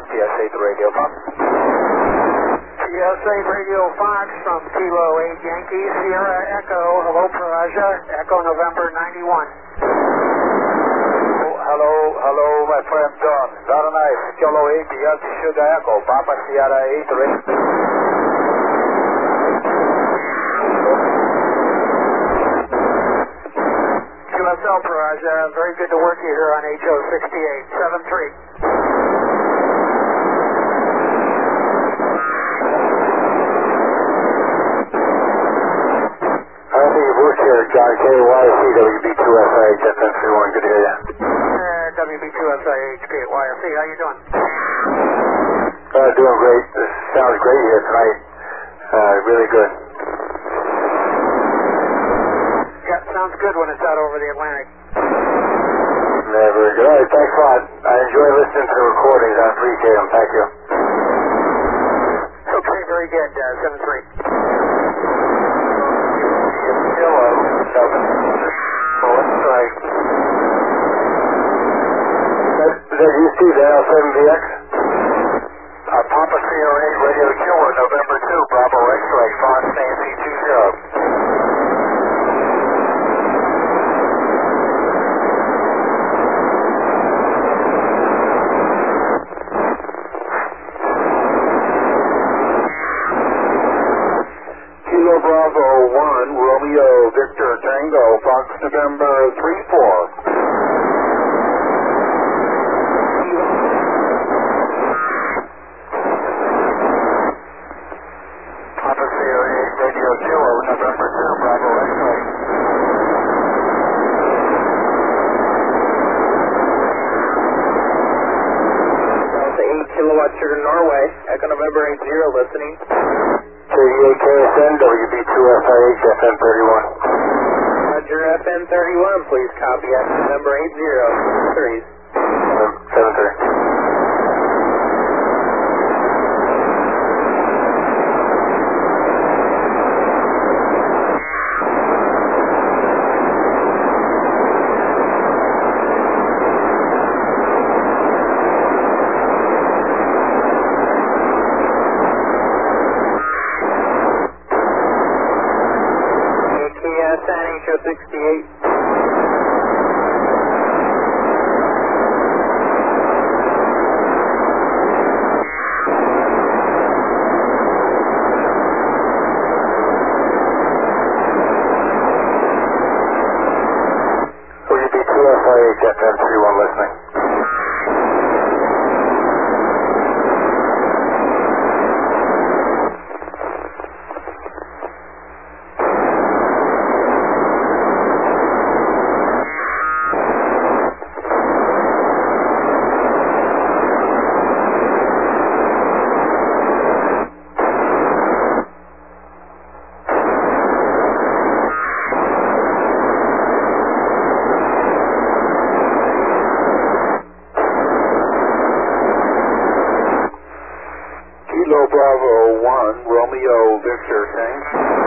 PSA to Radio Fox. PSA Radio Fox from Kilo 8 Yankee, Sierra Echo, hello Paraja, Echo November 91. Hello, my friend John. Very nice. Kilo 8 Yankee Sugar Echo, Papa Sierra 8 Radio. QSL Paraja, very good to work you here on HO68, 7-3. John KYC, WB2SIH, FM31, good to hear you. WB2SIH, KYC, how you doing? Doing great. This sounds great here tonight. Really good. Yeah, sounds good when it's out over the Atlantic. Very good. All right, thanks a lot. I enjoy listening to the recordings. I appreciate them. Thank you. Okay, very good. 7-3. Is that you, Steve, L7VX? Papa Sierra 8 Radio Kilo, November 2, Bravo X-Ray, Fox Nancy 20. Kilo Bravo 1, Romeo Victor Tango, Fox November 3-4. Sugar Norway, Echo November 80 listening. KDA-KSN, WB2SIH, FM31. Roger, FM31, please copy Echo November 80, 7-3. FM31 listening. Bravo 1, Romeo Victor Tank,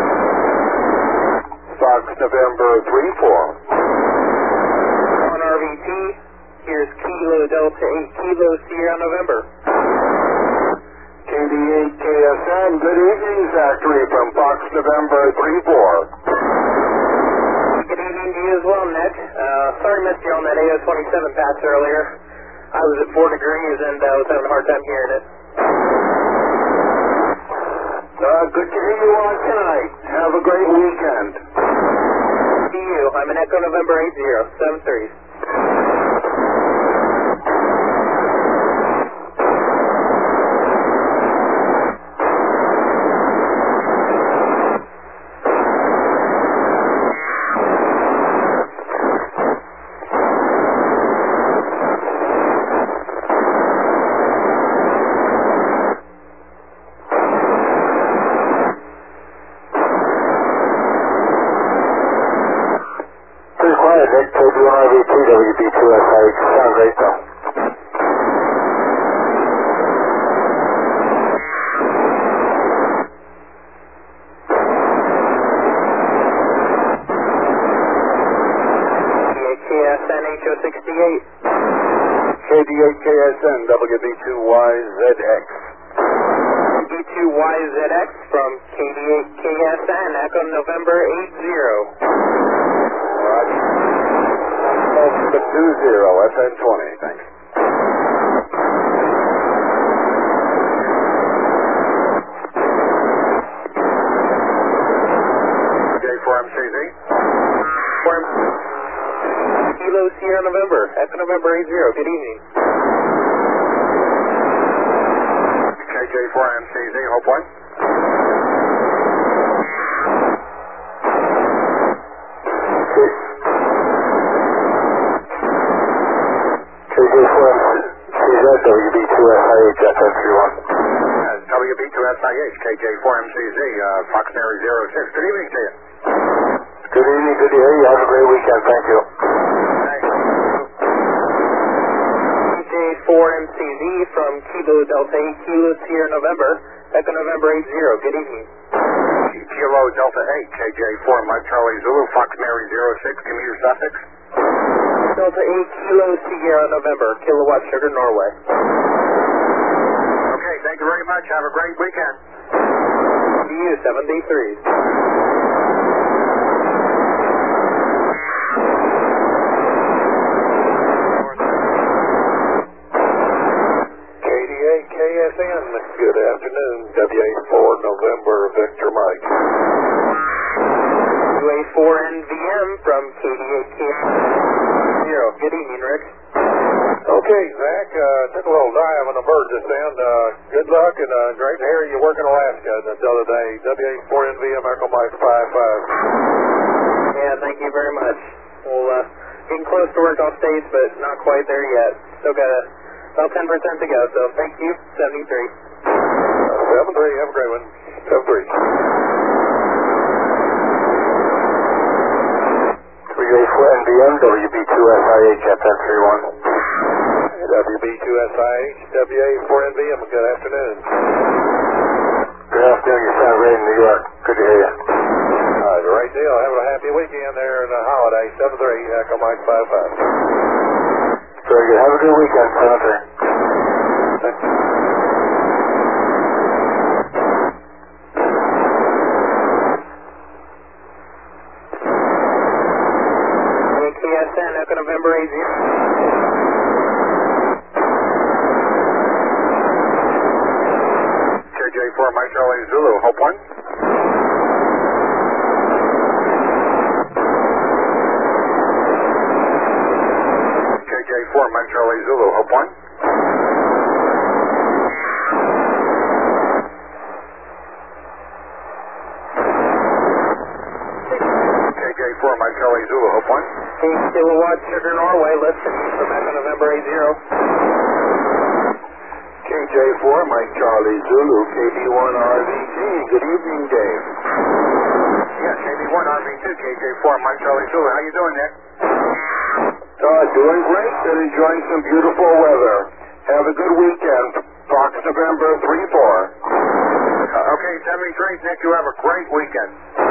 Fox November 3-4. On RVT, here's Kilo Delta 8, Kilo Sierra November. KD8KSN, good evening, Zachary from Fox November 3-4. Good evening to you as well, Nick. Sorry I missed you on that AO27 pass earlier. I was at 4 degrees and I was having a hard time hearing it. Good to hear you on tonight. Have a great weekend. See you. I'm in Echo November 80, 7-3. Nick, KD1RVT KDA-KSN, WB2YZX. WB2YZX from KDA-KSN, Echo November 80. Roger. 20, FN20, thanks. J4MCZ. Kilo Sierra November, Echo November 80, good evening. KJ4MCZ, hope 1. KJ4MCZ, WB2SIH, FN31. WB2SIH, KJ4MCZ, Fox Mary 06. Good evening to you. Good evening, good to hear you. Have a great weekend. Thank you. Thanks. KJ4MCZ from Kilo Delta 8, Kilo Sierra November, Echo November 80, good evening. Kilo Delta 8, KJ4 Mike Charlie Zulu, Fox Mary 06, Commuter Sussex. Delta 8, Kilo Sierra November, Kilowatt Sugar Norway. Okay, thank you very much. Have a great weekend. DU 73. KSN, good afternoon, WA4 November Victor Mike. WA4NVM from KDA-KSN 0. Good evening, Rick. Okay, Zach, took a little dive on the bird just then. Good luck and great to hear you work in Alaska the other day. WA4NVM Echo Mike 55. Yeah, thank you very much. Well, getting close to work off stage, but not quite there yet. Still got about 10% to go, so thank you. 73. 73, have a great one. 73. 384NVM, WB2SIH, FN31. WB2SIH, WA4NVM, good afternoon. Good afternoon, you sound great in New York. Good to hear you. Great deal. Having a happy weekend there in the holiday. 73, Echo Mike 55. Very good. Have a good weekend, Senator. KSN, Echo November 80. KJ4 Mike Charlie Zulu, hope 1. KJ4 Mike Charlie Zulu, hope 1. KJ4 Mike Charlie Zulu, hope 1. Kilowatt Sugar Norway, listen from Echo November 80. KJ4 Mike Charlie Zulu, KB1RV2. Good evening, Dave. Yeah, KB1RV2, KJ4 Mike Charlie Zulu. How you doing, Nick? Doing great and enjoying some beautiful weather. Have a good weekend. Fox November 34. Okay, 73, Nick, you have a great weekend.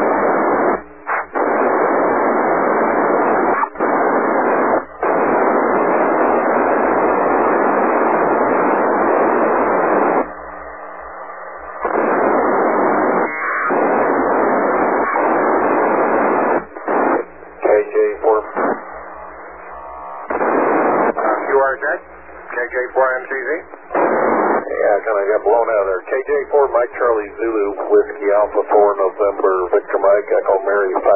KJ4MCZ? Yeah, kind of got blown out there. KJ4 Mike Charlie Zulu, Whiskey Alpha 4 November, Victor Mike, Echo Mary 5.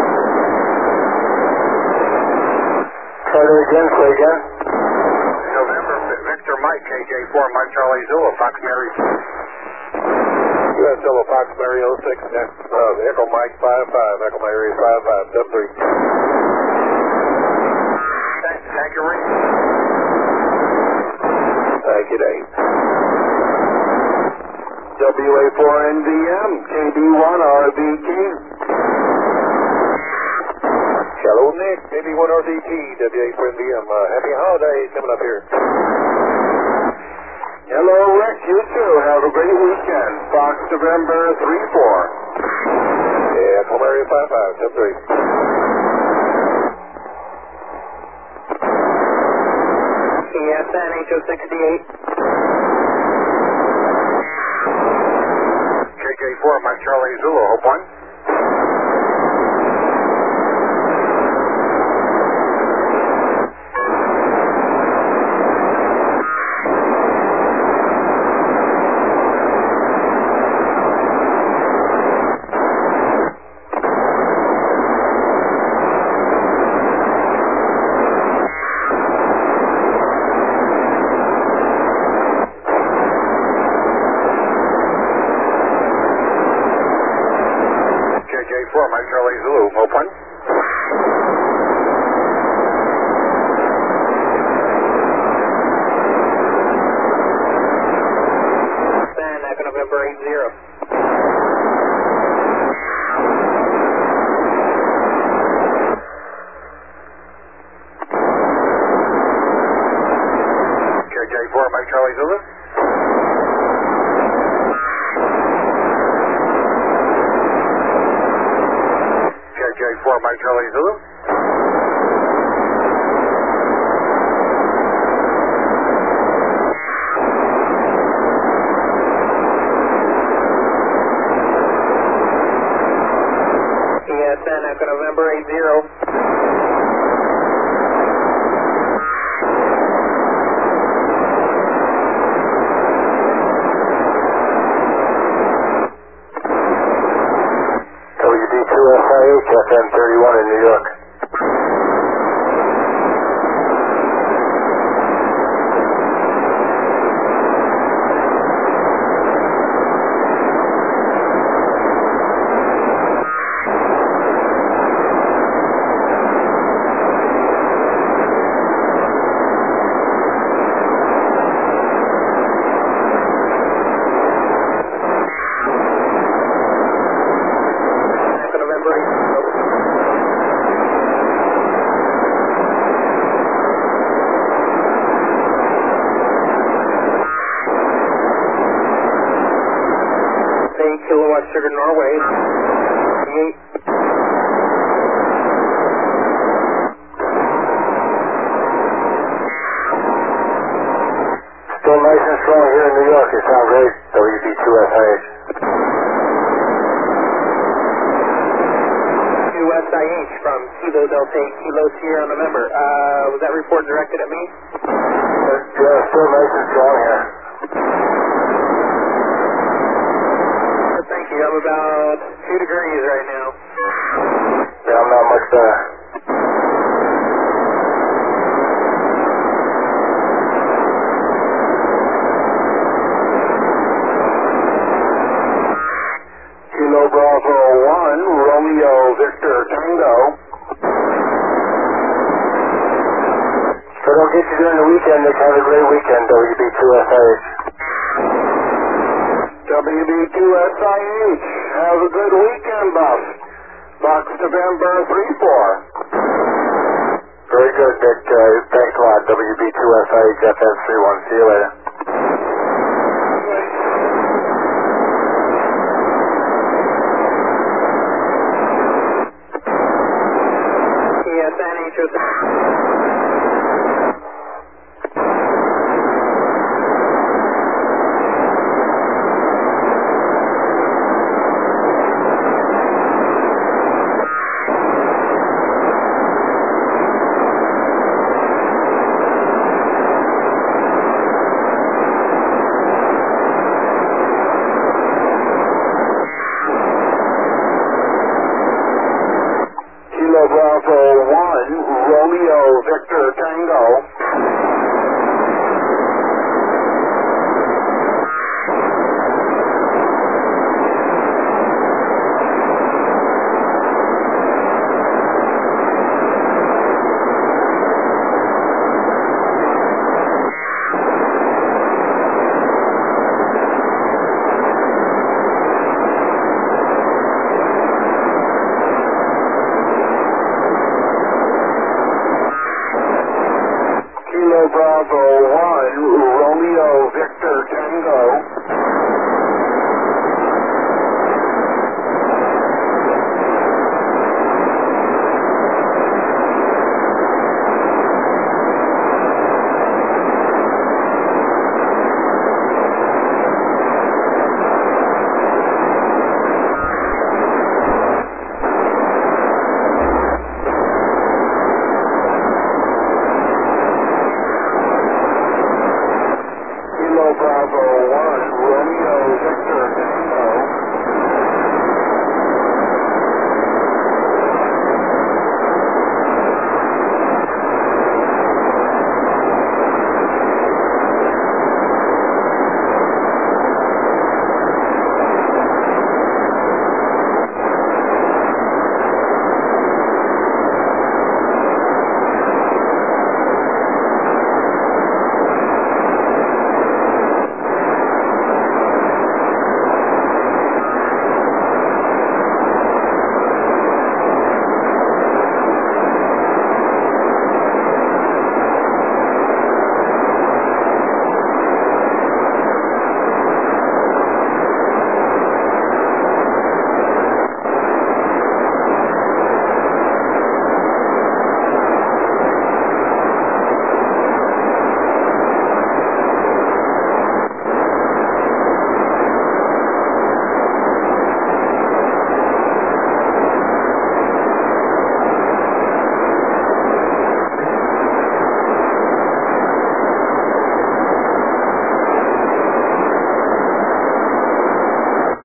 Try that again, say again. November, Victor Mike, KJ4 Mike Charlie Zulu, Fox Mary. US Zulu, Fox Mary 06, Echo Mike 55, Echo Mary 55, 73. Thank you, Rick. Thank you, Dave. WA4NVM, KB1RVT. Hello, Nick, KB1RVT, WA4NVM. Happy holidays coming up here. Hello, Rick, you too. Have a great weekend. Fox November 34. Yeah, Echo Mary 55, 73. ESN HO68. KJ4, Mike Charlie Zulu, Hope 1. KJ4, Mike Charlie Zulu, Hope 1. Stand Echo November 80. KJ4, Mike Charlie Zulu. KJ4, Mike Charlie Zulu. ESN Echo November 80. WB2SIH, FM31 in New York. Kilowatt Sugar Norway. 8. Still nice and strong here in New York. You sound great. WB2SIH. 2SIH from Kilo Delta 8 Kilo Sierra November. Was that report directed at me? Yeah, still nice and strong here. Thank you. I'm about 2 degrees right now. Yeah, I'm not much better. Kilo Bravo 1, Romeo Victor Tango. So don't get you during the weekend. Nick, have a great weekend, WB2SIH. WB2SIH, have a good weekend, boss. Box November 34. Very good, Nick. Thanks a lot. WB2SIH, FM31. See you later. ESN HO6.